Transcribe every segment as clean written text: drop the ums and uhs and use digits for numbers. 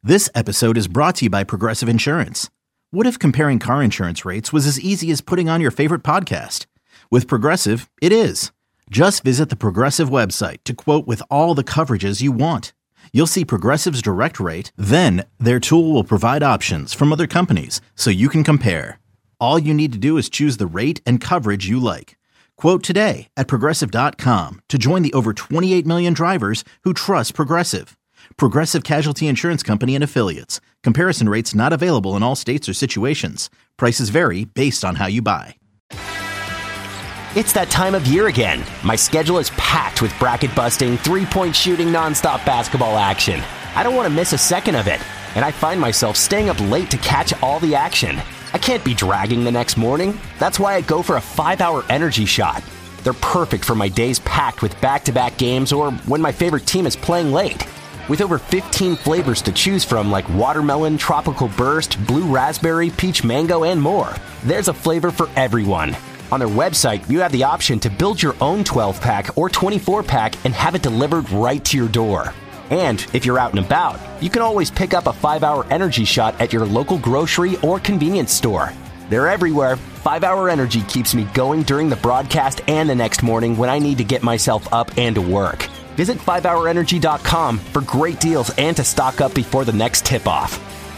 This episode is brought to you by Progressive Insurance. What if comparing car insurance rates was as easy as putting on your favorite podcast? With Progressive, it is. Just visit the Progressive website to quote with all the coverages you want. You'll see Progressive's direct rate, then their tool will provide options from other companies so you can compare. All you need to do is choose the rate and coverage you like. Quote today at Progressive.com to join the over 28 million drivers who trust Progressive. Progressive Casualty Insurance Company and Affiliates. Comparison rates not available in all states or situations. Prices vary based on how you buy. It's that time of year again. My schedule is packed with bracket-busting, three-point shooting, nonstop basketball action. I don't want to miss a second of it, and I find myself staying up late to catch all the action. I can't be dragging the next morning. That's why I go for a 5-hour energy shot. They're perfect for my days packed with back-to-back games or when my favorite team is playing late. With over 15 flavors to choose from like watermelon, tropical burst, blue raspberry, peach mango, and more, there's a flavor for everyone. On their website, you have the option to build your own 12-pack or 24-pack and have it delivered right to your door. And if you're out and about, you can always pick up a 5-hour energy shot at your local grocery or convenience store. They're everywhere. 5-hour energy keeps me going during the broadcast and the next morning when I need to get myself up and to work. Visit 5hourenergy.com for great deals and to stock up before the next tip-off.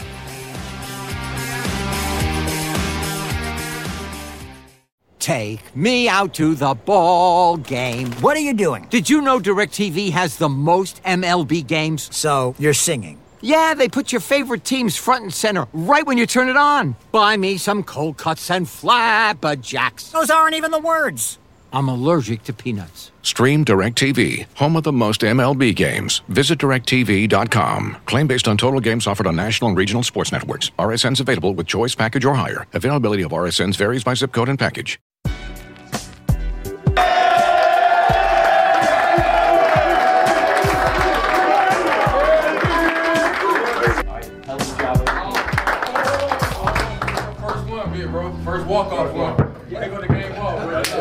Take me out to the ball game. What are you doing? Did you know DirecTV has the most MLB games? So, you're singing. Yeah, they put your favorite teams front and center right when you turn it on. Buy me some cold cuts and flabberjacks. Those aren't even the words. I'm allergic to peanuts. Stream DirecTV, home of the most MLB games. Visit DirecTV.com. Claim based on total games offered on national and regional sports networks. RSNs available with choice package or higher. Availability of RSNs varies by zip code and package. First one, big bro. First walk-off one. They go to game ball.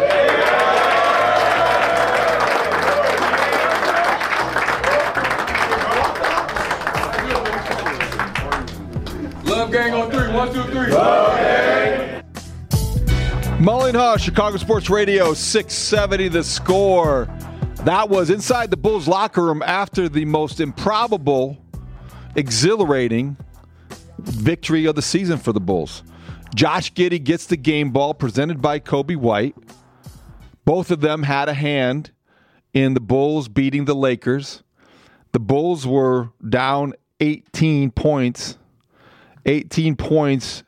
Love gang on three. 1, 2, 3. Love gang. Mullen Hush, Chicago Sports Radio, 670 The Score. That was inside the Bulls locker room after the most improbable, exhilarating victory of the season for the Bulls. Josh Giddey gets the game ball presented by Coby White. Both of them had a hand in the Bulls beating the Lakers. The Bulls were down 18 points. 18 points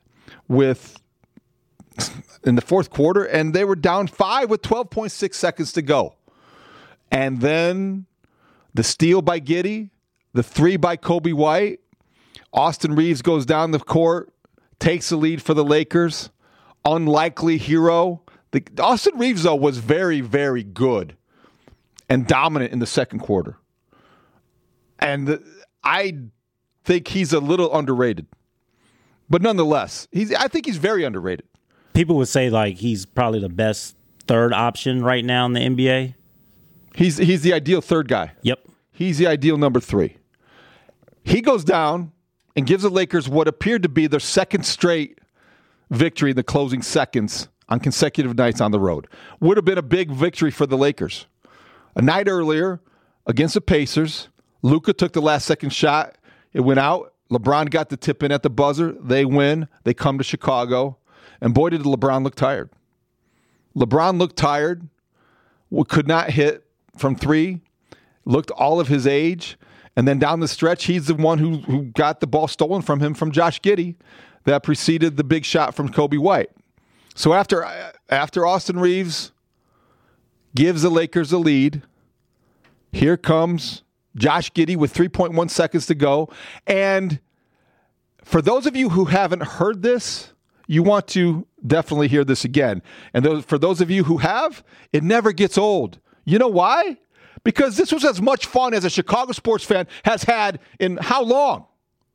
in the fourth quarter, and they were down 5 with 12.6 seconds to go. And then the steal by Giddey, the 3 by Coby White. Austin Reeves goes down the court, takes the lead for the Lakers. Unlikely hero. Austin Reeves, though, was very, very good and dominant in the second quarter. And I think he's a little underrated. But nonetheless, I think he's very underrated. People would say like he's probably the best third option right now in the NBA. He's the ideal third guy. Yep. He's the ideal number 3. He goes down and gives the Lakers what appeared to be their second straight victory in the closing seconds on consecutive nights on the road. Would have been a big victory for the Lakers. A night earlier against the Pacers, Luka took the last second shot. It went out. LeBron got the tip in at the buzzer. They win. They come to Chicago. And boy, did LeBron look tired. LeBron looked tired. Could not hit from 3. Looked all of his age. And then down the stretch, he's the one who got the ball stolen from him from Josh Giddey that preceded the big shot from Coby White. So after Austin Reeves gives the Lakers a lead, here comes Josh Giddey with 3.1 seconds to go. And for those of you who haven't heard this, you want to definitely hear this again. And for those of you who have, it never gets old. You know why? Because this was as much fun as a Chicago sports fan has had in how long?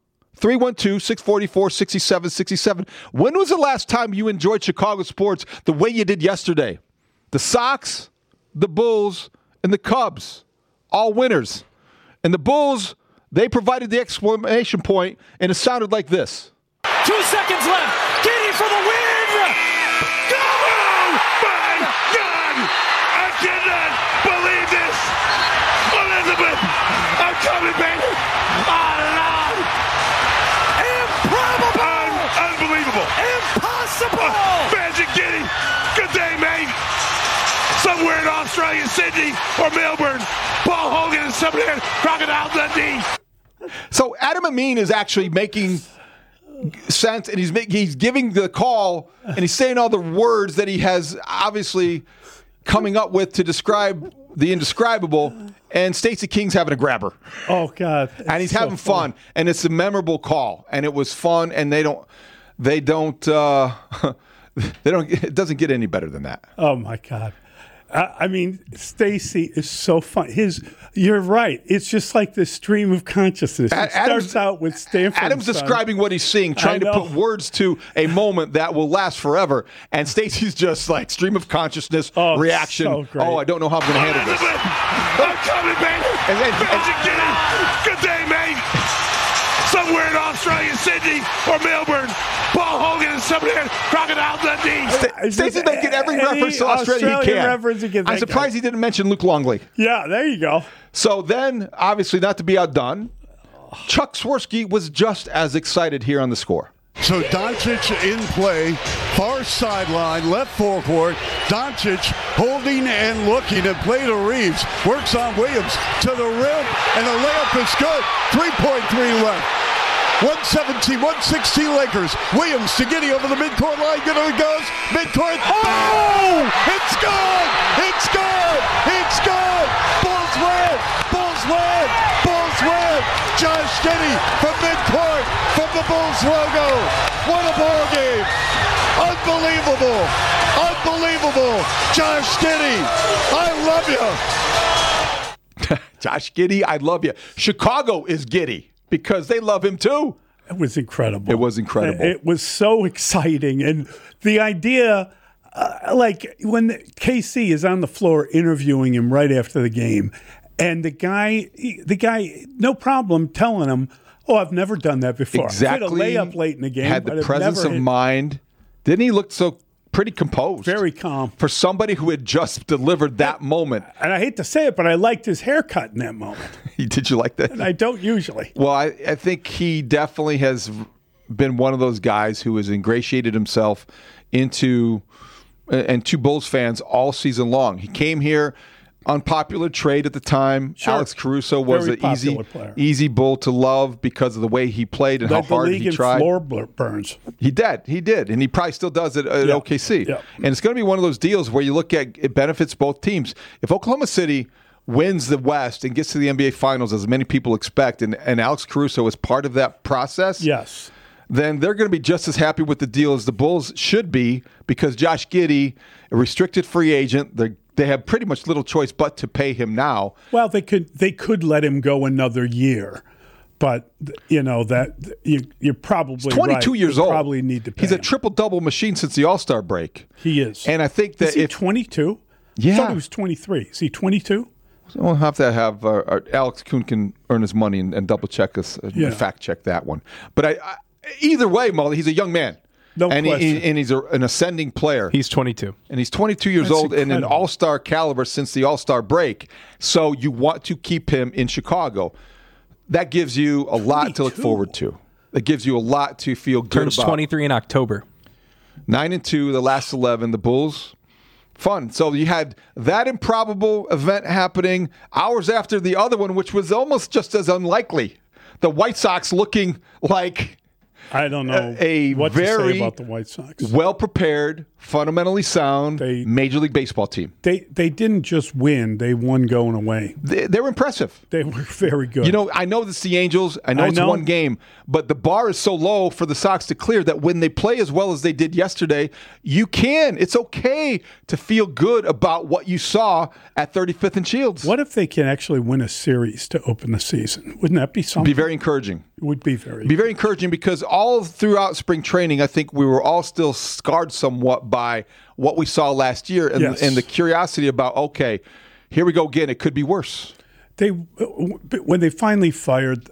312-644-6767. When was the last time you enjoyed Chicago sports the way you did yesterday? The Sox, the Bulls, and the Cubs, all winners. And the Bulls, They provided the exclamation point, and it sounded like this. 2 seconds left. Giddy for the win. Go! Oh, my God! I cannot believe this. Elizabeth, I'm coming, baby. Oh, Lord. Improbable. Unbelievable. Impossible. Magic Giddy. Good day, mate. Somewhere in Australia, Sydney, or Melbourne, Paul Hogan and somebody at Crocodile Dundee. So Adam Amin is actually making sense, and he's giving the call, and he's saying all the words that he has obviously coming up with to describe the indescribable, and Stacey King's having a grabber. Oh, God. And he's having fun, and it's a memorable call, and it was fun, and it doesn't get any better than that. Oh, my God. I mean, Stacey is so fun. You're right. It's just like this stream of consciousness. It starts out with Stanford. Adam's describing what he's seeing, trying to put words to a moment that will last forever. And Stacey's just like stream of consciousness, reaction. So great. I don't know how I'm going to handle this. I'm coming, baby. Magic Giddy. Good day, mate. Somewhere in Australia, Sydney, or Melbourne, Paul Hogan and somebody at Crocodile Dundee. Stacey's making every reference to Australia he can. I'm surprised he didn't mention Luke Longley. Yeah, there you go. So then, obviously, not to be outdone, Chuck Swirsky was just as excited here on the score. So Doncic in play, far sideline, left forecourt. Doncic holding and looking and play to Reeves. Works on Williams to the rim, and the layup is good. 3.3 left. 117, 116 Lakers. Williams to Giddy over the midcourt line. Good it goes. Midcourt. Oh! It's good! It's good! It's good! Bulls win! Bulls win! Bulls win! Josh Giddy from midcourt from the Bulls logo. What a ball game! Unbelievable! Unbelievable! Josh Giddy, I love you. Josh Giddy, I love you. Chicago is giddy because they love him too. It was incredible. It was incredible. It was so exciting. And the idea, like when KC is on the floor interviewing him right after the game, and the guy, no problem telling him, "Oh, I've never done that before. Exactly. I hit a layup late in the game. Had the presence of mind. Didn't he look so pretty composed? Very calm. For somebody who had just delivered that moment. And I hate to say it, but I liked his haircut in that moment. Did you like that? And I don't usually. Well, I think he definitely has been one of those guys who has ingratiated himself into and to Bulls fans all season long. He came here, unpopular trade at the time. Sure. Alex Caruso was Very an easy Bull to love because of the way he played and how hard he tried. Floor burns. He did, and he probably still does it at OKC. Yeah. And it's going to be one of those deals where you look at it benefits both teams. If Oklahoma City wins the West and gets to the NBA Finals, as many people expect, and Alex Caruso is part of that process, yes, then they're going to be just as happy with the deal as the Bulls should be, because Josh Giddey, a restricted free agent, they have pretty much little choice but to pay him now. Well, they could let him go another year, but you know that you're probably He's 22 years old. Probably need to pay He's a him. triple-double machine since the All-Star break. He is, and I think that is he 22? Yeah, I thought he was 23. Is he 22? We'll have to have Alex Kuhn can earn his money and double check us, fact check that one. But I either way, Molly, he's a young man. No question. And he's an ascending player. He's 22. And he's 22 years old and an all-star caliber since the all-star break. So you want to keep him in Chicago. That gives you a lot to look forward to. That gives you a lot to feel good Turns about. 23 in October. 9-2, the last 11, the Bulls. Fun. So you had that improbable event happening hours after the other one, which was almost just as unlikely. The White Sox looking like I don't know what to say very about the White Sox. Well-prepared, fundamentally sound Major League Baseball team. They didn't just win. They won going away. They were impressive. They were very good. You know, I know it's the Angels. I know it's one game. But the bar is so low for the Sox to clear that when they play as well as they did yesterday, you can. It's okay to feel good about what you saw at 35th and Shields. What if they can actually win a series to open the season? Wouldn't that be something? Be very encouraging. It would be very encouraging because all throughout spring training, I think we were all still scarred somewhat by what we saw last year and the curiosity about, okay, here we go again. It could be worse. when they finally fired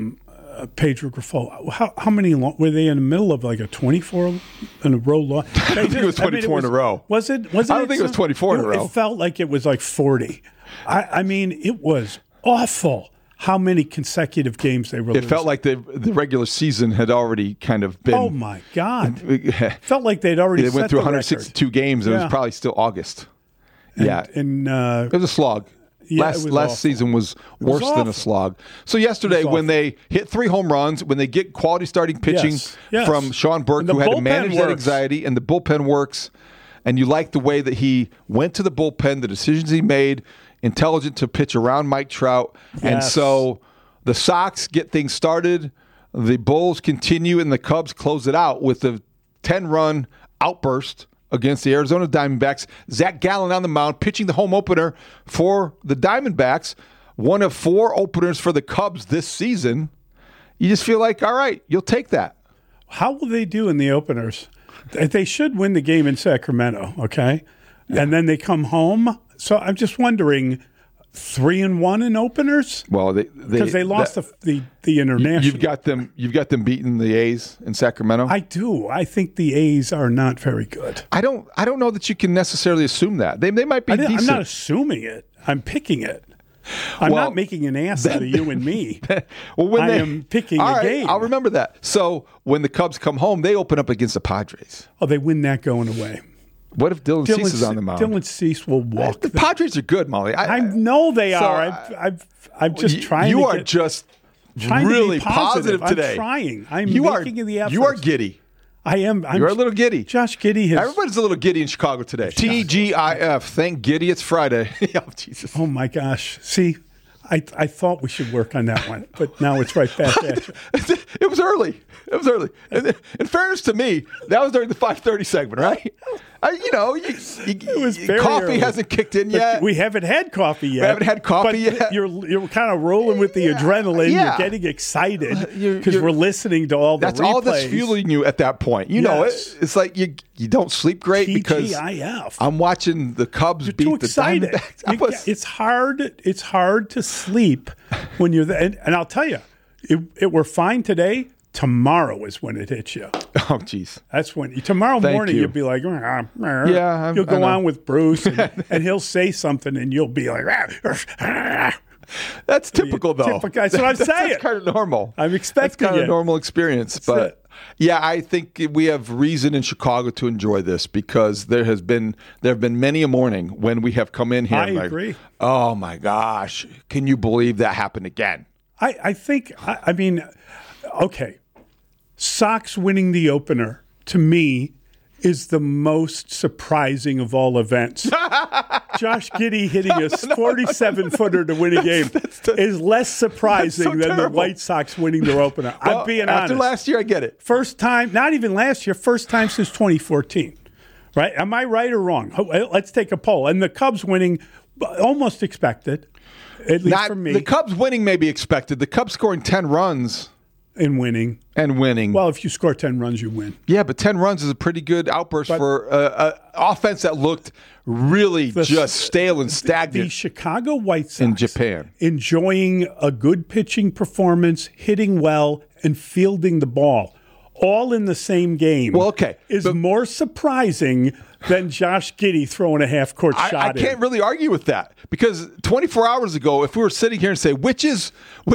Pedro Grifol, how many were they in the middle of like a 24 in a row loss? I don't think it was 24 in a row. Was it? I don't think it was 24 in a row. It felt like it was like 40. I mean, it was awful how many consecutive games they were losing. It felt like the regular season had already kind of been. Oh, my God. Felt like they'd already They went through 162 record. games, and it was probably still August. And it was a slog. Yeah, last season was worse than a slog. So yesterday, when they hit 3 home runs, when they get quality starting pitching from Sean Burke, who had to manage that anxiety, and the bullpen works, and you like the way that he went to the bullpen, the decisions he made, intelligent to pitch around Mike Trout. Yes. And so the Sox get things started, the Bulls continue, and the Cubs close it out with a 10-run outburst against the Arizona Diamondbacks. Zach Gallen on the mound, pitching the home opener for the Diamondbacks, one of 4 openers for the Cubs this season. You just feel like, all right, you'll take that. How will they do in the openers? They should win the game in Sacramento, okay? Yeah. And then they come home. So I'm just wondering, 3-1 in openers? Well, because they lost the international. You've got them beating the A's in Sacramento. I do. I think the A's are not very good. I don't know that you can necessarily assume that they might be decent. I'm not assuming it. I'm picking it. I'm not making an ass out of you and me. I am picking a game. I'll remember that. So when the Cubs come home, they open up against the Padres. Oh, they win that going away. What if Dylan Cease is on the mound? Dylan Cease will walk. The Padres are good, Molly. I know they are. I'm just trying. You are just really positive today. I'm trying. I'm making the effort. You are giddy. I am. You're a little giddy. Josh Giddey has. Everybody's a little giddy in Chicago today. TGIF. Thank Giddy it's Friday. Oh, Jesus. Oh, my gosh. See, I thought we should work on that one, but now it's right back at you. It was early. In fairness to me, that was during the 5:30 segment, right? It was coffee early. Hasn't kicked in yet. We haven't had coffee yet. We haven't had coffee yet. You're kind of rolling with the adrenaline. Yeah. You're getting excited because we're listening to all the That's replays. all that's fueling you at that point. You know it. It's like you don't sleep great because I'm watching the Cubs beat the Diamondbacks. It's hard. It's hard to sleep when you're there. And I'll tell you, it we're fine today. Tomorrow is when it hits you. Oh, geez. That's when tomorrow morning you'll be like, you'll go on with Bruce and he'll say something and you'll be like, that's typical though. That's what I'm saying. That's kind of normal. I'm expecting That's kind of normal experience. But yeah, I think we have reason in Chicago to enjoy this because there have been many a morning when we have come in here. I agree. Oh my gosh, can you believe that happened again? I think. I mean, okay. Sox winning the opener, to me, is the most surprising of all events. Josh Giddey hitting a 47-footer to win a game is less surprising than the White Sox winning their opener. I'm being honest. After last year, I get it. First time, not even last year, first time since 2014. Right? Am I right or wrong? Let's take a poll. And the Cubs winning, almost expected, at least for me. The Cubs winning may be expected. The Cubs scoring 10 runs. And winning. Well, if you score 10 runs, you win. Yeah, but 10 runs is a pretty good outburst for an offense that looked really just stale and stagnant. The Chicago White Sox in Japan enjoying a good pitching performance, hitting well, and fielding the ball, all in the same game. Well, okay, is more surprising than Josh Giddey throwing a half-court shot. I can't really argue with that because 24 hours ago, if we were sitting here and say which is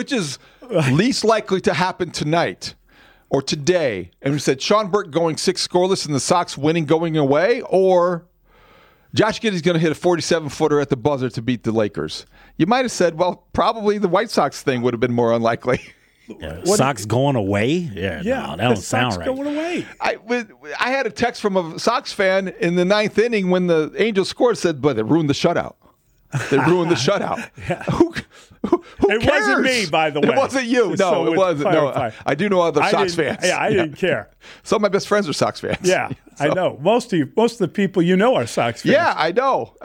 least likely to happen tonight or today, and we said Sean Burke going 6 scoreless and the Sox winning going away, or Josh Giddey's going to hit a 47-footer at the buzzer to beat the Lakers, you might have said, well, probably the White Sox thing would have been more unlikely. Yeah, Sox going away? Yeah, no, that don't sound right. Going away. I had a text from a Sox fan in the 9th inning when the Angels scored, said, but they ruined the shutout. They ruined the shutout. Who it cares? Wasn't me, by the way. It wasn't you. No, it wasn't. No, I do know other Sox fans. Yeah, I didn't care. Some of my best friends are Sox fans. Yeah, so. I know. Most of the people you know are Sox fans. Yeah, I know.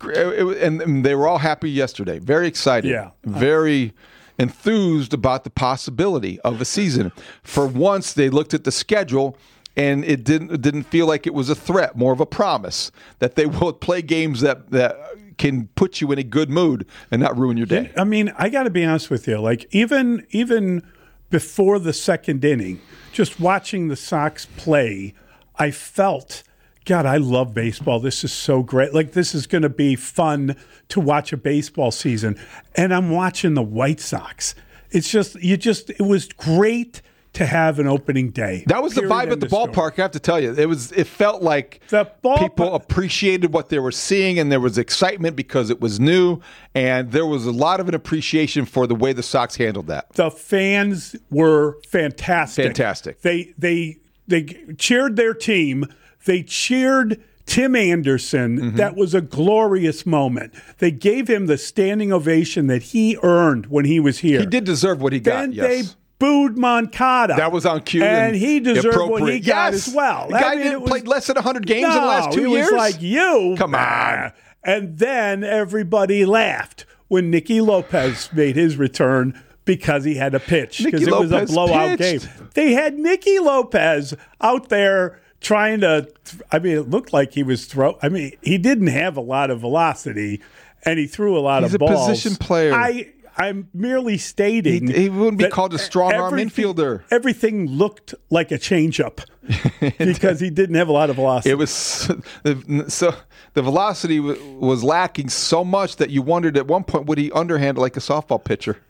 And they were all happy yesterday. Very excited. Yeah. Very enthused about the possibility of a season. For once, they looked at the schedule, and it didn't feel like it was a threat, more of a promise that they will play games that can put you in a good mood and not ruin your day. I mean, I got to be honest with you. Like even before the second inning, just watching the Sox play, I felt, God, I love baseball. This is so great. Like, this is going to be fun to watch a baseball season. And I'm watching the White Sox. It was great to have an opening day. That was the vibe at the ballpark, I have to tell you. It felt like people appreciated what they were seeing, and there was excitement because it was new, and there was a lot of an appreciation for the way the Sox handled that. The fans were fantastic. Fantastic. They cheered their team. They cheered Tim Anderson. Mm-hmm. That was a glorious moment. They gave him the standing ovation that he earned when he was here. He did deserve what he got, Then yes. they booed Moncada. That was on cue. And he deserved what he got as well. The guy played less than 100 games in the last 2 years? It was like, you. Come on. And then everybody laughed when Nicky Lopez made his return because he had a pitch. Because it was a blowout game. They had Nicky Lopez out there trying to, it looked like he was he didn't have a lot of velocity, and he threw a lot of balls. He's a position player. I'm merely stating he wouldn't be called a strong-arm infielder. Everything looked like a changeup because he didn't have a lot of velocity. It was so the velocity was lacking so much that you wondered at one point, would he underhand like a softball pitcher?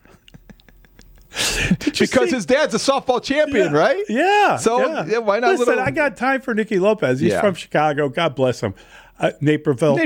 Because hase dad's a softball champion, right? Yeah. So why not? Listen, I got time for Nicky Lopez. He's from Chicago. God bless him. Naperville.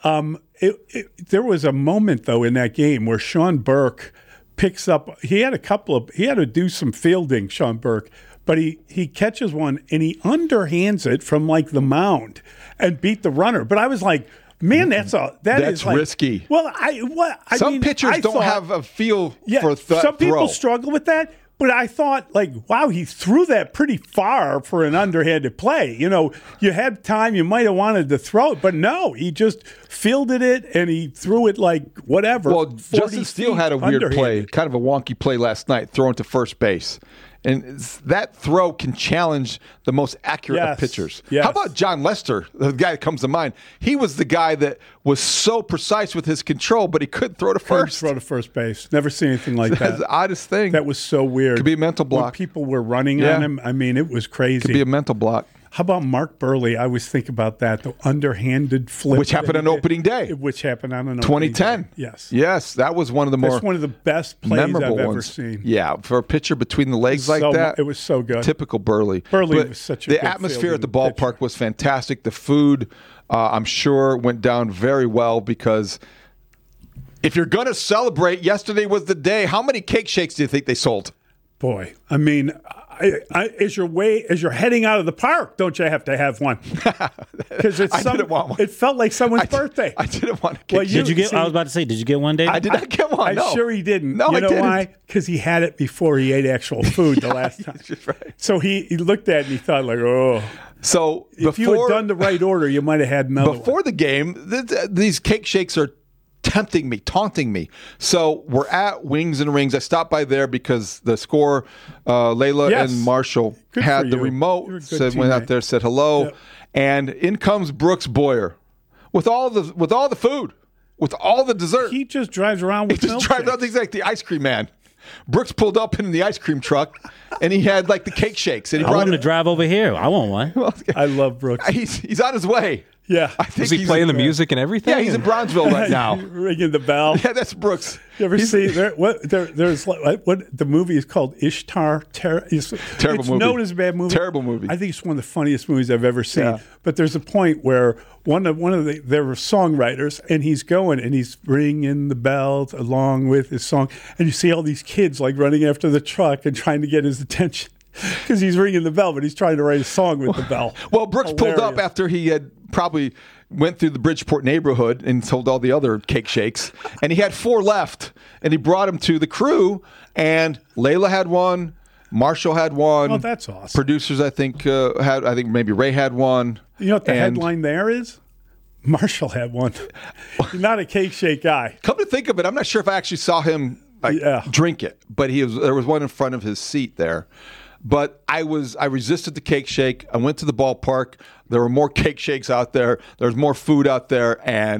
There was a moment though in that game where Sean Burke picks up. He had to do some fielding, Sean Burke, but he catches one and he underhands it from like the mound and beat the runner. But I was like, man, that's risky. Well, some pitchers don't have a feel for that some people throw. struggle with that. But I thought, like, wow, he threw that pretty far for an underhanded play. You know, you had time, you might have wanted to throw it, but no, he just fielded it and he threw it like whatever. Well, Justin Steele had a weird play, kind of a wonky play last night, throwing to first base. And that throw can challenge the most accurate of pitchers. Yes. How about John Lester, the guy that comes to mind? He was the guy that was so precise with his control, but he couldn't throw to first. Couldn't throw to first base. Never seen anything like that. That's the oddest thing. That was so weird. Could be a mental block. When people were running on him, it was crazy. Could be a mental block. How about Mark Burley? I always think about that, the underhanded flip. Which happened on opening day. Which happened on an opening 2010. day. Yes. Yes, that was one of the That's one of the best plays memorable I've ever ones. seen. Yeah, for a pitcher between the legs like that. It was so good. Typical Burley. Burley was such a good The atmosphere at the ballpark was fantastic. The food, I'm sure, went down very well because if you're going to celebrate, yesterday was the day. How many cake shakes do you think they sold? Boy, I mean, as you're heading out of the park, don't you have to have one? Because I didn't want one. It felt like someone's birthday. I didn't want a cake. Did you get? I was about to say, did you get one, Dave? I did not get one. I'm sure he didn't. No, you know I didn't. why? Because he had it before he ate actual food the last time. Right. So he looked at it and he thought like, oh. So if you had done the right order, you might have had another before the game. These cake shakes are tempting me, taunting me. So we're at Wings and Rings. I stopped by there because the score, Layla and Marshall had the remote. Went out there, said hello, and in comes Brooks Boyer with all the food, with all the dessert. He just drives around with drives around. He's like the ice cream man. Brooks pulled up in the ice cream truck, and he had like the cake shakes. And he I want him to drive over here. I want one. I love Brooks. He's on his way. Yeah. I think he's playing the music and everything? Yeah, he's in Bronzeville right now. Ringing the bell. Yeah, that's Brooks. You ever see there's what the movie is called Ishtar? Terrible it's movie. known as a bad movie. Terrible movie. I think it's one of the funniest movies I've ever seen. Yeah. But there's a point where there were songwriters, and he's going and he's ringing the bells along with his song, and you see all these kids like running after the truck and trying to get his attention. Because he's ringing the bell, but he's trying to write a song with the bell. Well, Brooks pulled up after he had probably went through the Bridgeport neighborhood and sold all the other cake shakes, and he had 4 left, and he brought them to the crew, and Layla had one, Marshall had one. Oh, that's awesome. Producers, I think maybe Ray had one. You know what the headline there is? Marshall had one. He's not a cake shake guy. Come to think of it, I'm not sure if I actually saw him drink it, but there was one in front of his seat there. But I resisted the cake shake. I went to the ballpark. There were more cake shakes out there. There was more food out there, and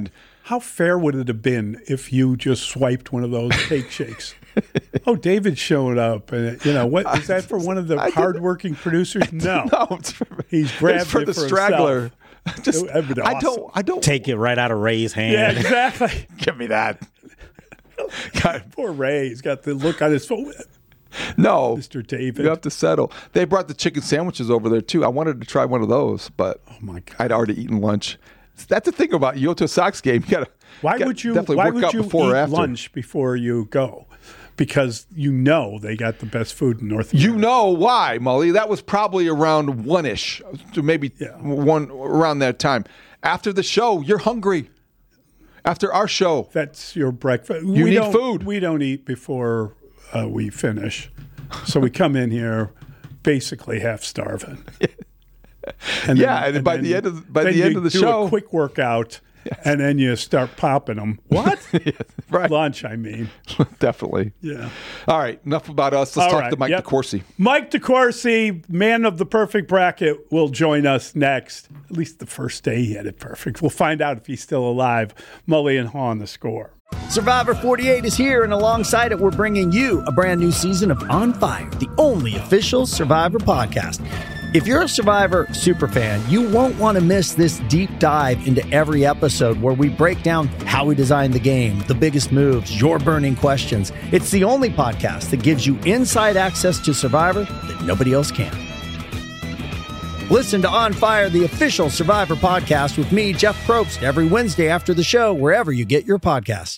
How fair would it have been if you just swiped one of those cake shakes? Oh, David showed up, and what is that for? One of the hardworking producers? No, he's grabbed for it the for straggler. Just, awesome. I don't take it right out of Ray's hand. Yeah, exactly. Give me that. God, poor Ray. He's got the look on his face. No, Mr. David. You have to settle. They brought the chicken sandwiches over there too. I wanted to try one of those, but my God, I'd already eaten lunch. That's the thing about you go to a Sox game. You gotta. Why would you eat lunch before you go? Because they got the best food in North America. You know why, Mully? That was probably around 1-ish, maybe 1 around that time. After the show, you're hungry. After our show, that's your breakfast. You need food. We don't eat before we finish, so we come in here basically half starving. And by the end of the show, do a quick workout. Yes. And then you start popping them. What? Right. Lunch, I mean. Definitely. Yeah. All right. Enough about us. Let's talk to Mike DeCourcy. Mike DeCourcy, man of the perfect bracket, will join us next. At least the first day he had it perfect. We'll find out if he's still alive. Mully and Haw on The Score. Survivor 48 is here, and alongside it, we're bringing you a brand new season of On Fire, the only official Survivor podcast. If you're a Survivor superfan, you won't want to miss this deep dive into every episode where we break down how we designed the game, the biggest moves, your burning questions. It's the only podcast that gives you inside access to Survivor that nobody else can. Listen to On Fire, the official Survivor podcast with me, Jeff Probst, every Wednesday after the show, wherever you get your podcasts.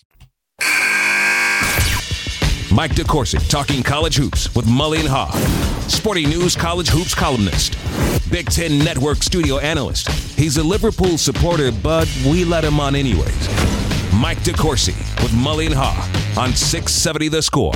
Mike DeCourcy talking college hoops with Mully and Haw. Sporting News college hoops columnist. Big Ten Network studio analyst. He's a Liverpool supporter, but we let him on anyways. Mike DeCourcy with Mully and Haw on 670 The Score.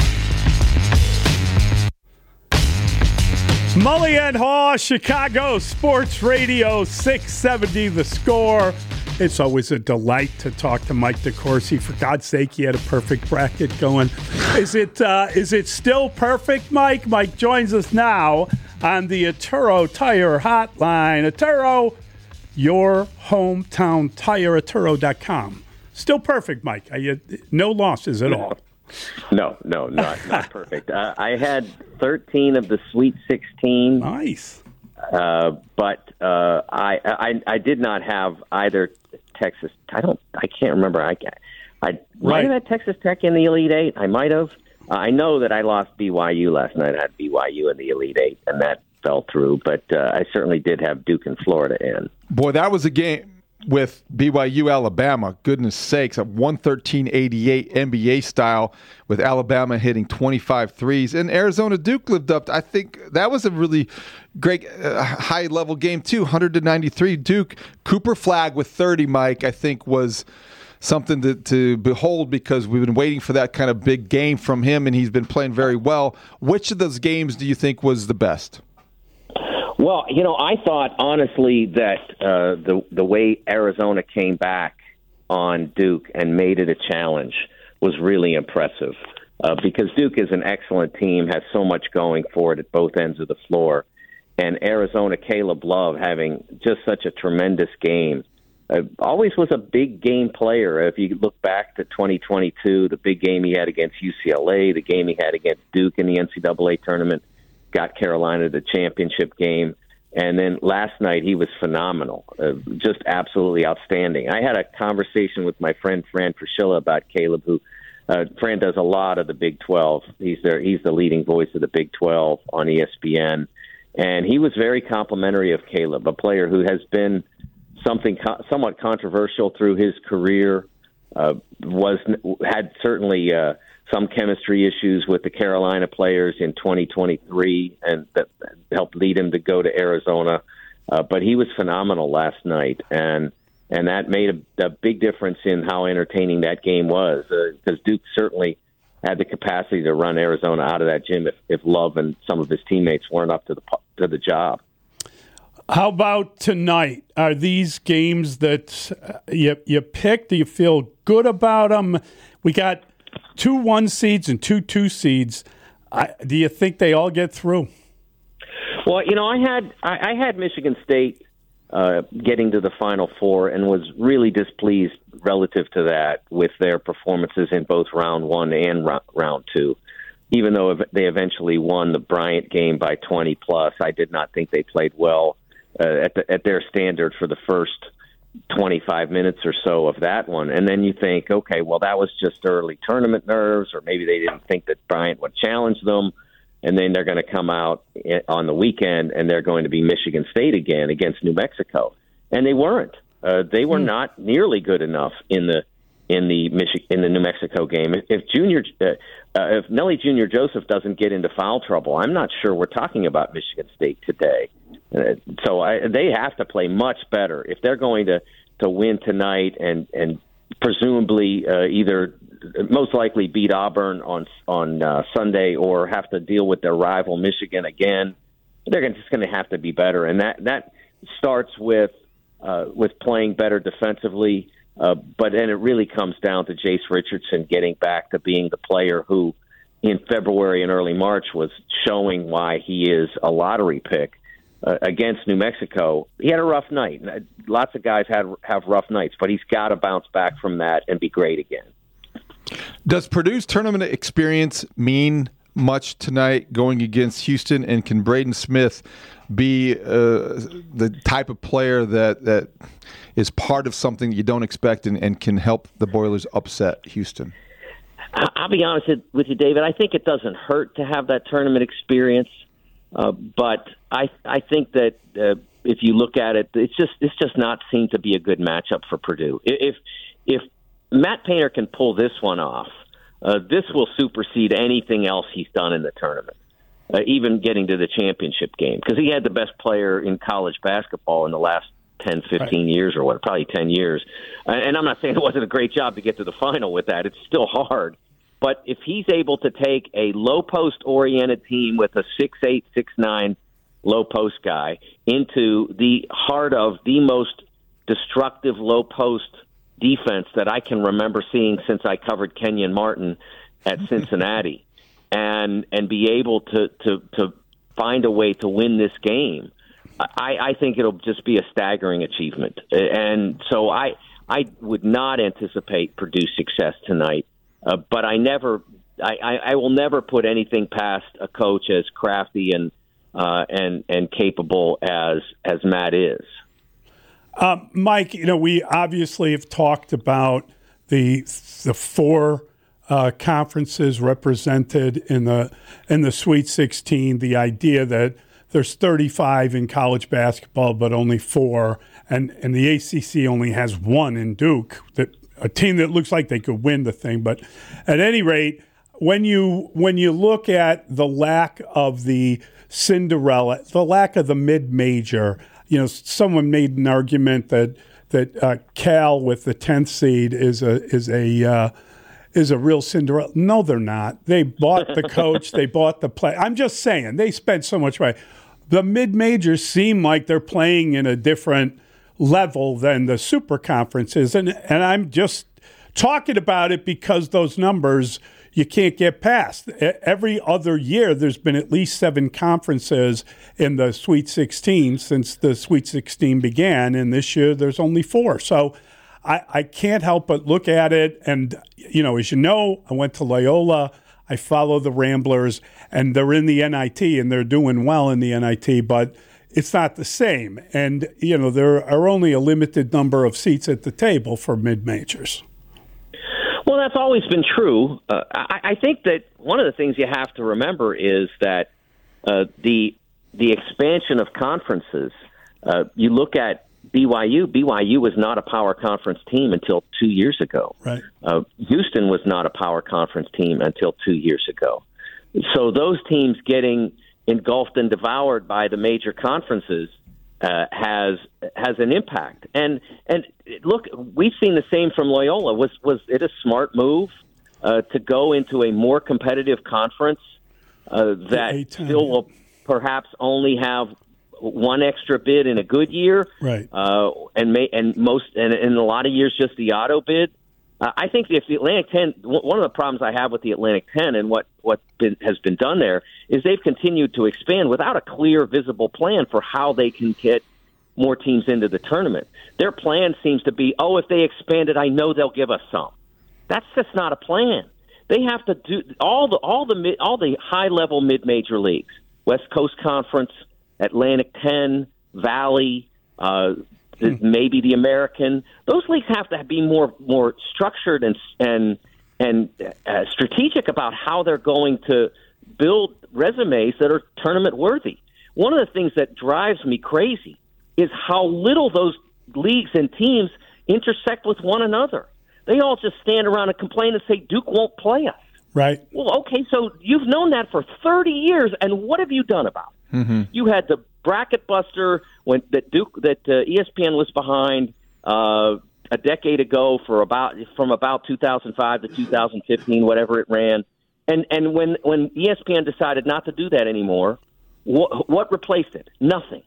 Mully and Haw, Chicago Sports Radio 670 The Score. It's always a delight to talk to Mike DeCourcy. For God's sake, he had a perfect bracket going. Is it still perfect, Mike? Mike joins us now on the Atturo Tire Hotline. Atturo, your hometown tire, Atturo.com. Still perfect, Mike. No losses at all. No, not perfect. I had 13 of the Sweet 16. Nice. But I did not have either Texas. I can't remember. I might have had Texas Tech in the Elite Eight. I might have. I know that I lost BYU last night. I had BYU in the Elite Eight, and that fell through. But I certainly did have Duke and Florida in. Boy, that was a game with BYU Alabama. Goodness sakes, a 113-88 NBA style with Alabama hitting 25 threes. And Arizona Duke lived up. I think that was a really great high-level game, too. 100-93 Duke. Cooper Flagg with 30, Mike, I think was something to behold because we've been waiting for that kind of big game from him, and he's been playing very well. Which of those games do you think was the best? Well, I thought, honestly, that the way Arizona came back on Duke and made it a challenge was really impressive because Duke is an excellent team, has so much going for it at both ends of the floor. And Arizona, Caleb Love, having just such a tremendous game, always was a big game player. If you look back to 2022, the big game he had against UCLA, the game he had against Duke in the NCAA tournament, got Carolina the championship game. And then last night he was phenomenal, just absolutely outstanding. I had a conversation with my friend Fran Fraschilla about Caleb, who Fran does a lot of the Big 12. He's the leading voice of the Big 12 on ESPN. And he was very complimentary of Caleb, a player who has been somewhat controversial through his career, had certainly some chemistry issues with the Carolina players in 2023, and that helped lead him to go to Arizona. But he was phenomenal last night, and that made a big difference in how entertaining that game was, because Duke certainly had the capacity to run Arizona out of that gym if Love and some of his teammates weren't up to the job. How about tonight? Are these games that you picked? Do you feel good about them? We got 2 1 seeds and 2 2 seeds. Do you think they all get through? Well, I had Michigan State getting to the Final Four, and was really displeased relative to that with their performances in both round one and round two. Even though they eventually won the Bryant game by 20 plus, I did not think they played well at their standard for the first 25 minutes or so of that one. And then you think, okay, well, that was just early tournament nerves, or maybe they didn't think that Bryant would challenge them. And then they're going to come out on the weekend and they're going to be Michigan State again against New Mexico. And they weren't. They were not nearly good enough in the New Mexico game. If Nelly Jr. Joseph doesn't get into foul trouble, I'm not sure we're talking about Michigan State today. So they have to play much better if they're going to win tonight and presumably either most likely beat Auburn on Sunday or have to deal with their rival Michigan again. They're just going to have to be better, and that starts with playing better defensively. But then it really comes down to Jace Richardson getting back to being the player who in February and early March was showing why he is a lottery pick. Against New Mexico, he had a rough night. Lots of guys have rough nights, but he's got to bounce back from that and be great again. Does Purdue's tournament experience mean much tonight going against Houston, and can Braden Smith be the type of player that is part of something you don't expect and can help the Boilers upset Houston? I'll be honest with you, David. I think it doesn't hurt to have that tournament experience. But I think that if you look at it, it's just not seemed to be a good matchup for Purdue. If Matt Painter can pull this one off, this will supersede anything else he's done in the tournament, even getting to the championship game, because he had the best player in college basketball in the last 10, 15 years or what, probably 10 years. And I'm not saying it wasn't a great job to get to the final with that. It's still hard. But if he's able to take a low-post-oriented team with a 6'8", 6'9", low-post guy into the heart of the most destructive low-post defense that I can remember seeing since I covered Kenyon Martin at Cincinnati, and be able to find a way to win this game, I think it'll just be a staggering achievement. And so I would not anticipate Purdue's success tonight. But I will never put anything past a coach as crafty and capable as Matt is. Mike, we obviously have talked about the four conferences represented in the Sweet 16. The idea that there's 35 in college basketball, but only 4, and the ACC only has 1 in Duke. A team that looks like they could win the thing. But at any rate, when you look at the lack of the Cinderella, the lack of the mid-major, someone made an argument that Cal with the 10th seed is a real Cinderella. No, they're not. They bought the coach. They bought the play. I'm just saying, they spent so much money. The mid-majors seem like they're playing in a different level than the super conferences, and I'm just talking about it because those numbers you can't get past. Every other year there's been at least 7 conferences in the Sweet 16 since the Sweet 16 began, and this year there's only 4. So I can't help but look at it, and as you know, I went to Loyola. I follow the Ramblers, and they're in the NIT, and they're doing well in the NIT, but it's not the same. And, there are only a limited number of seats at the table for mid-majors. Well, that's always been true. I think that one of the things you have to remember is that the expansion of conferences, you look at BYU. BYU was not a power conference team until 2 years ago. Right. Houston was not a power conference team until 2 years ago. So those teams getting engulfed and devoured by the major conferences has an impact. And look, we've seen the same from Loyola. Was it a smart move to go into a more competitive conference that still will perhaps only have one extra bid in a good year, right? And in a lot of years just the auto bid. I think if the Atlantic 10, one of the problems I have with the Atlantic 10 and what has been done there is they've continued to expand without a clear, visible plan for how they can get more teams into the tournament. Their plan seems to be, if they expand it, I know they'll give us some. That's just not a plan. They have to do all the high-level mid-major leagues, West Coast Conference, Atlantic 10, Valley, maybe the American. Those leagues have to be more structured and strategic about how they're going to build resumes that are tournament worthy. One of the things that drives me crazy is how little those leagues and teams intersect with one another. They all just stand around and complain and say Duke won't play us. Right. Well, okay, so you've known that for 30 years, and what have you done about it? Mm-hmm. You had the bracket buster that ESPN was behind a decade ago from about 2005 to 2015, whatever it ran. And when ESPN decided not to do that anymore, what replaced it? Nothing.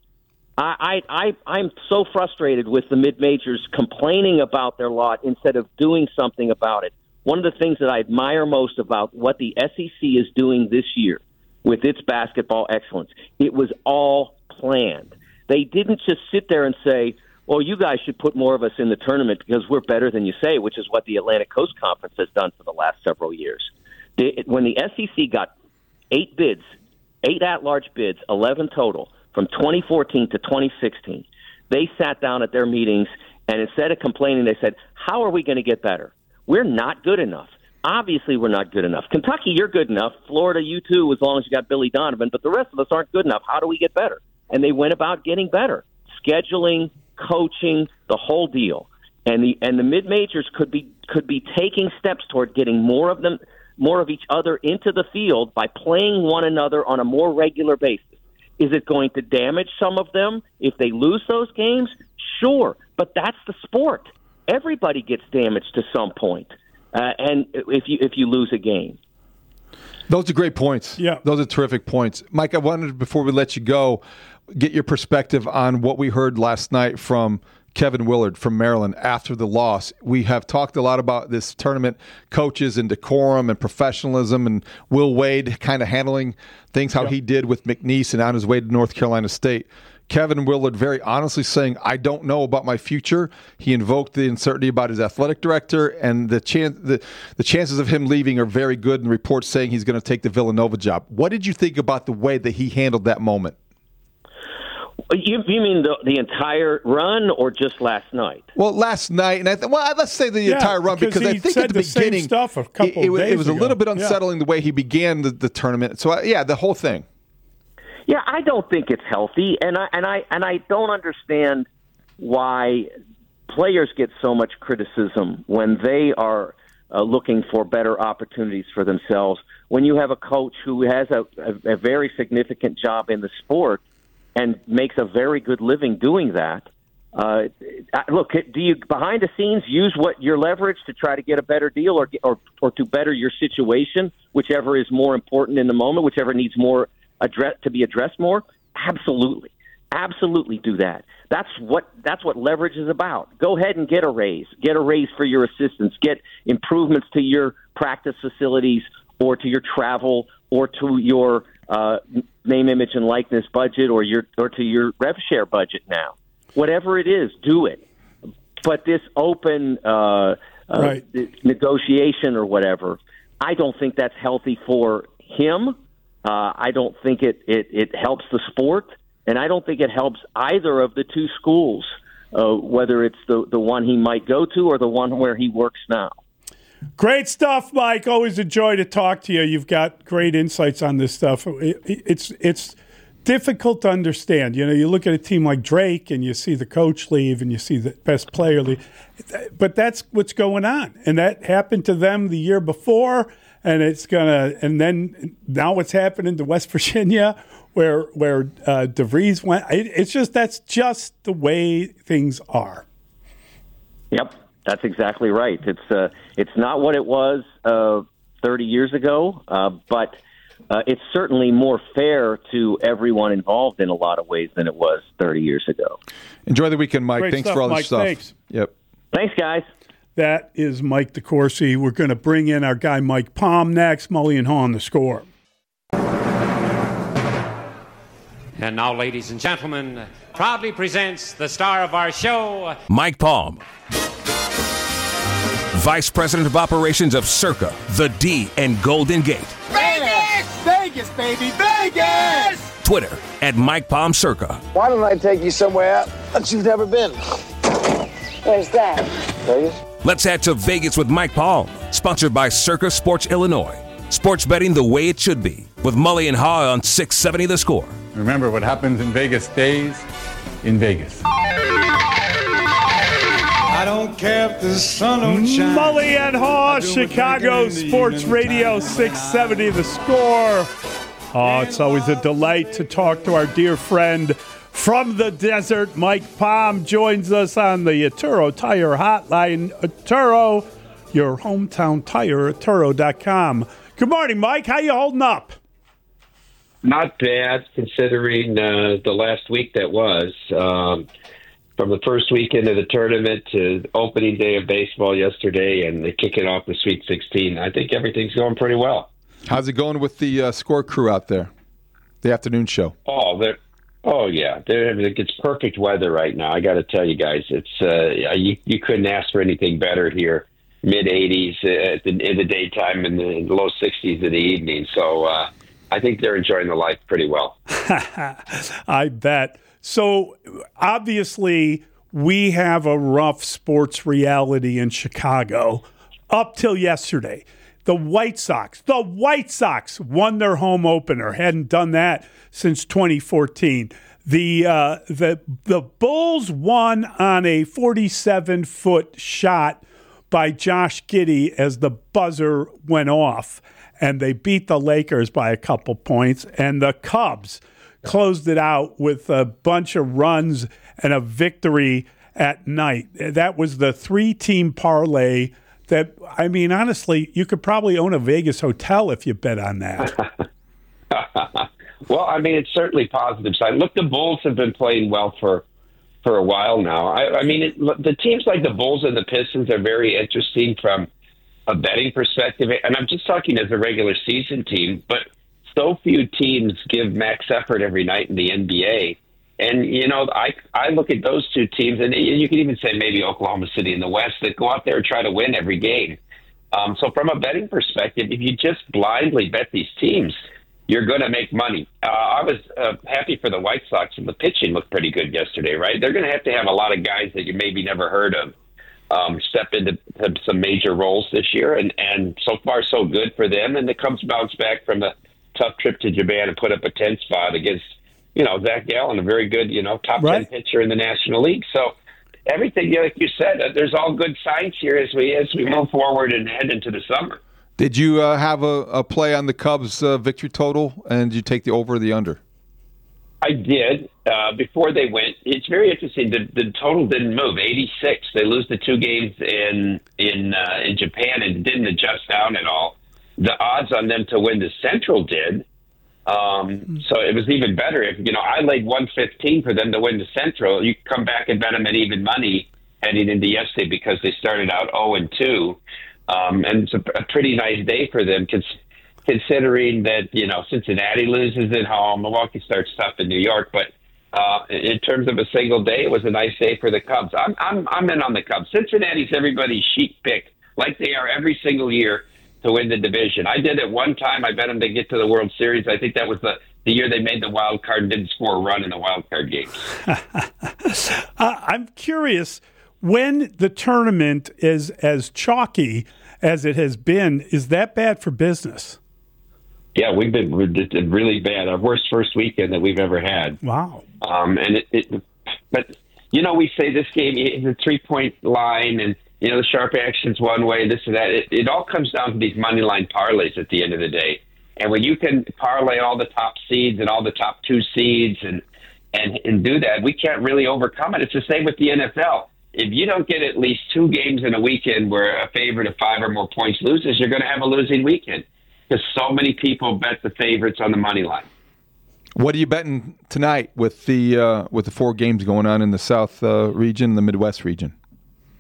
I'm so frustrated with the mid-majors complaining about their lot instead of doing something about it. One of the things that I admire most about what the SEC is doing this year with its basketball excellence, it was all planned. They didn't just sit there and say, well, you guys should put more of us in the tournament because we're better than you say, which is what the Atlantic Coast Conference has done for the last several years. When the SEC got 8 at-large bids, 11 total, from 2014 to 2016, they sat down at their meetings, and instead of complaining, they said, how are we going to get better? We're not good enough. Obviously, we're not good enough. Kentucky, you're good enough. Florida, you too, as long as you got Billy Donovan. But the rest of us aren't good enough. How do we get better? And they went about getting better. Scheduling, coaching, the whole deal. And the mid-majors could be taking steps toward getting more of each other into the field by playing one another on a more regular basis. Is it going to damage some of them if they lose those games? Sure, but that's the sport. Everybody gets damaged to some point, and if you lose a game. Those are great points. Yeah. Those are terrific points. Mike, I wanted, before we let you go, get your perspective on what we heard last night from Kevin Willard from Maryland after the loss. We have talked a lot about this tournament coaches and decorum and professionalism, and Will Wade kind of handling things how he did with McNeese and on his way to North Carolina State. Kevin Willard very honestly saying, I don't know about my future. He invoked the uncertainty about his athletic director, and the chances of him leaving are very good, and reports saying he's going to take the Villanova job. What did you think about the way that he handled that moment? You mean the entire run or just last night? Well, last night, and let's say the entire run, because I think at the beginning stuff a couple it days was a little bit unsettling the way he began the tournament. So, the whole thing. Yeah, I don't think it's healthy, and I don't understand why players get so much criticism when they are looking for better opportunities for themselves. When you have a coach who has a very significant job in the sport and makes a very good living doing that, look, do you behind the scenes use your leverage to try to get a better deal or to better your situation, whichever is more important in the moment, whichever needs more to be addressed more? Absolutely do that. That's what leverage is about. Go ahead and get a raise for your assistants, get improvements to your practice facilities or to your travel or to your name, image, and likeness budget or to your rev share budget now. Whatever it is, do it. But this open negotiation or whatever, I don't think that's healthy for him. I don't think it helps the sport, and I don't think it helps either of the two schools, whether it's the one he might go to or the one where he works now. Great stuff, Mike. Always a joy to talk to you. You've got great insights on this stuff. It's difficult to understand. You look at a team like Drake and you see the coach leave and you see the best player leave. But that's what's going on. And that happened to them the year before. And then now it's happening to West Virginia, where DeVries went. That's just the way things are. Yep, that's exactly right. It's not what it was 30 years ago, but it's certainly more fair to everyone involved in a lot of ways than it was 30 years ago. Enjoy the weekend, Mike. Great Thanks stuff, for all this Mike. stuff. Thanks. Yep. Thanks, guys. That is Mike DeCourcy. We're going to bring in our guy Mike Palm next. Mully and Haw on The Score. And now, ladies and gentlemen, proudly presents the star of our show, Mike Palm, Vice President of Operations of Circa, The D, and Golden Gate. Vegas! Vegas, baby, Vegas! Twitter @Mike Palm Circa. Why don't I take you somewhere that you've never been? Where's that? Vegas? Let's head to Vegas with Mike Palm, sponsored by Circa Sports Illinois. Sports betting the way it should be, with Mully and Haw on 670 The Score. Remember, what happens in Vegas stays in Vegas. I don't care if the sun don't shine. Mully and Haw, Chicago Sports Radio 670 The Score. Oh, it's always a delight to talk to our dear friend from the desert. Mike Palm joins us on the Atturo Tire Hotline. Atturo, your hometown tire, Atturo.com. Good morning, Mike. How you holding up? Not bad, considering the last week that was. From the first weekend of the tournament to opening day of baseball yesterday and kicking off the Sweet 16, I think everything's going pretty well. How's it going with the Score crew out there? The afternoon show. It's perfect weather right now. I got to tell you guys, it's you couldn't ask for anything better here. Mid-80s in the daytime and the low 60s in the evening. So I think they're enjoying the life pretty well. I bet. So obviously we have a rough sports reality in Chicago up till yesterday. The White Sox won their home opener. Hadn't done that since 2014. The Bulls won on a 47-foot shot by Josh Giddey as the buzzer went off, and they beat the Lakers by a couple points. And the Cubs closed it out with a bunch of runs and a victory at night. That was the 3-team parlay that, I mean, honestly, you could probably own a Vegas hotel if you bet on that. Well, I mean, it's certainly positive side. Look, the Bulls have been playing well for a while now. The teams like the Bulls and the Pistons are very interesting from a betting perspective. And I'm just talking as a regular season team, but so few teams give max effort every night in the NBA. And, I look at those two teams, and you can even say maybe Oklahoma City in the West, that go out there and try to win every game. So from a betting perspective, if you just blindly bet these teams, you're going to make money. I was happy for the White Sox, and the pitching looked pretty good yesterday, right? They're going to have a lot of guys that you maybe never heard of step into some major roles this year, and so far so good for them. And the Cubs bounced back from the tough trip to Japan and put up a 10 spot against, Zach Gallen, a very good, top 10 pitcher in the National League. So everything, like you said, there's all good signs here as we move forward and head into the summer. Did you have a play on the Cubs victory total, and did you take the over or the under? I did before they went. It's very interesting. The total didn't move. 86. They lose the 2 games in Japan and didn't adjust down at all. The odds on them to win the Central did. So it was even better. If I laid 115 for them to win the Central. You come back and bet them at even money heading into yesterday because they started out 0-2. And it's a pretty nice day for them, considering that Cincinnati loses at home, Milwaukee starts tough in New York. But in terms of a single day, it was a nice day for the Cubs. I'm in on the Cubs. Cincinnati's everybody's chic pick, like they are every single year to win the division. I did it one time. I bet them to get to the World Series. I think that was the year they made the wild card and didn't score a run in the wild card games. I'm curious, when the tournament is as chalky as it has been, is that bad for business? Yeah, we've been really bad. Our worst first weekend that we've ever had. Wow. But we say this game is a 3-point line, and the sharp action's one way, this and that. It all comes down to these money line parlays at the end of the day. And when you can parlay all the top seeds and all the top 2 seeds and do that, we can't really overcome it. It's the same with the NFL. If you don't get at least 2 games in a weekend where a favorite of 5 or more points loses, you're going to have a losing weekend because so many people bet the favorites on the money line. What are you betting tonight with the 4 games going on in the South region and the Midwest region?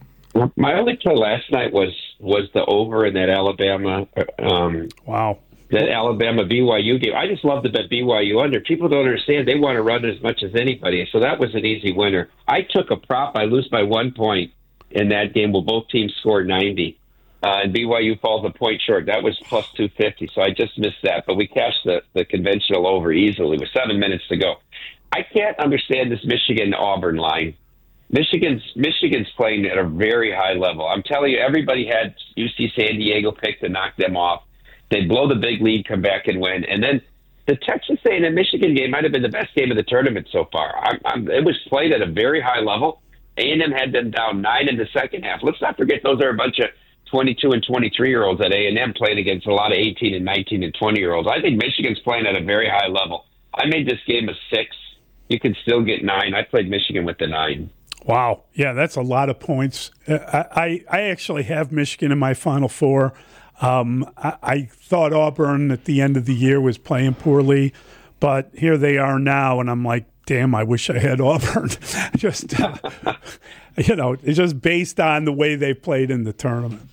My only play last night was the over in that Alabama That Alabama BYU game. I just love to bet BYU under. People don't understand. They want to run as much as anybody. So that was an easy winner. I took a prop. I lose by 1 point in that game. Well, both teams scored 90. And BYU falls a point short. That was plus 250. So I just missed that. But we cashed the conventional over easily with 7 minutes to go. I can't understand this Michigan-Auburn line. Michigan's playing at a very high level. I'm telling you, everybody had UC San Diego picked to knock them off. They blow the big lead, come back and win. And then the Texas A&M Michigan game might have been the best game of the tournament so far. It was played at a very high level. A&M had them down 9 in the second half. Let's not forget those are a bunch of 22 and 23-year-olds at A&M playing against a lot of 18 and 19 and 20-year-olds. I think Michigan's playing at a very high level. I made this game a 6. You can still get 9. I played Michigan with the 9. Wow. Yeah, that's a lot of points. I actually have Michigan in my Final Four. I thought Auburn at the end of the year was playing poorly, but here they are now, and I'm like, damn, I wish I had Auburn. Just, it's just based on the way they played in the tournament.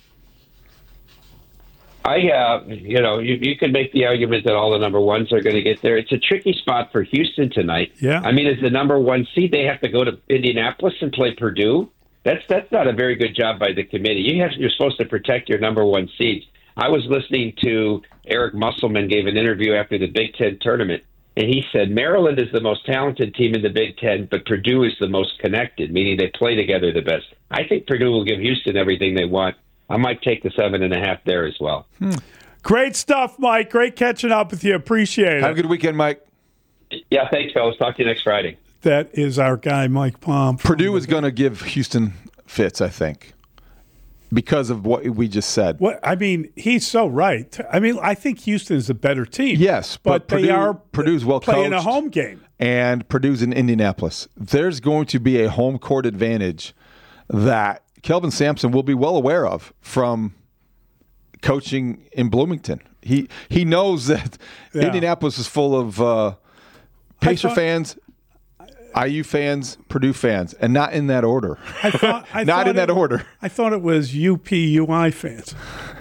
You could make the argument that all the number ones are going to get there. It's a tricky spot for Houston tonight. Yeah. I mean, as the number 1 seed, they have to go to Indianapolis and play Purdue. That's not a very good job by the committee. You're supposed to protect your number 1 seeds. I was listening to Eric Musselman gave an interview after the Big Ten tournament, and he said Maryland is the most talented team in the Big Ten, but Purdue is the most connected, meaning they play together the best. I think Purdue will give Houston everything they want. I might take the 7.5 there as well. Great stuff, Mike. Great catching up with you. Appreciate it. Have a good weekend, Mike. Yeah, thanks, fellas. Talk to you next Friday. That is our guy, Mike Palm. Purdue is going to give Houston fits, I think, because of what we just said. He's so right. I think Houston is a better team. Yes, but Purdue's well coached. Playing a home game. And Purdue's in Indianapolis. There's going to be a home court advantage that Kelvin Sampson will be well aware of from coaching in Bloomington. He knows that Indianapolis is full of Pacer fans, IU fans, Purdue fans, and not in that order. I thought order. I thought it was UPUI fans.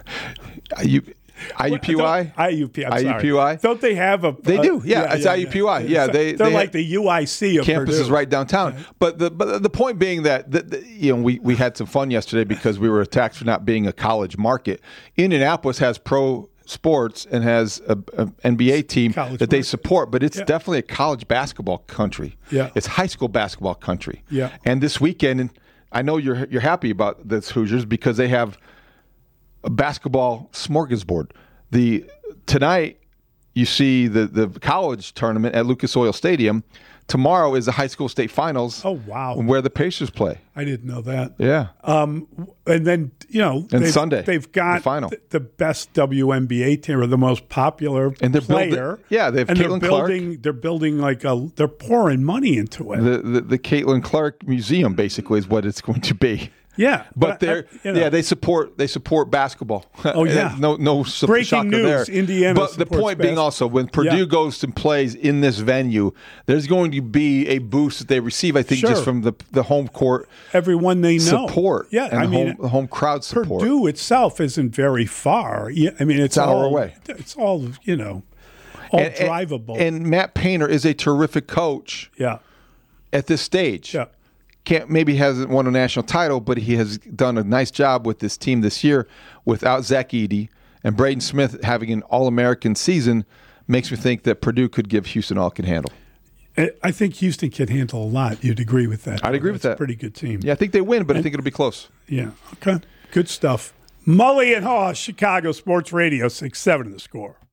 IUPUI? IUPUI. Don't they have a... They do, yeah. It's IUPUI. Yeah, they're like the UIC of campus Purdue. Is right downtown. Yeah. But the point being that we had some fun yesterday because we were attacked for not being a college market. Indianapolis has pro sports and has an NBA team that they support, but it's definitely a college basketball country. Yeah. It's high school basketball country. Yeah. And this weekend, I know you're happy about this Hoosiers because they have a basketball smorgasbord. Tonight you see the college tournament at Lucas Oil Stadium. Tomorrow is the high school state finals. Oh wow! Where the Pacers play. I didn't know that. Yeah. And then Sunday they've got the final. The best WNBA team or the most popular and they're player. They have Caitlin Clark. They're building they're pouring money into it. The Caitlin Clark Museum basically is what it's going to be. Yeah, but they support basketball. Oh yeah, no breaking news. There. Indiana. But the point being also, when Purdue goes and plays in this venue, there's going to be a boost that they receive. I think just from the home court, everyone they know support. Yeah, and home crowd support. Purdue itself isn't very far. It's an hour away. It's all drivable. And Matt Painter is a terrific coach. Yeah, at this stage. Yeah. Maybe hasn't won a national title, but he has done a nice job with this team this year without Zach Edey and Braden Smith having an All-American season makes me think that Purdue could give Houston all it can handle. I think Houston can handle a lot. You'd agree with that. I'd agree with that. A pretty good team. Yeah, I think they win, but I think it'll be close. Yeah. Okay. Good stuff. Mully and Haw, Chicago Sports Radio, 6-7 The Score.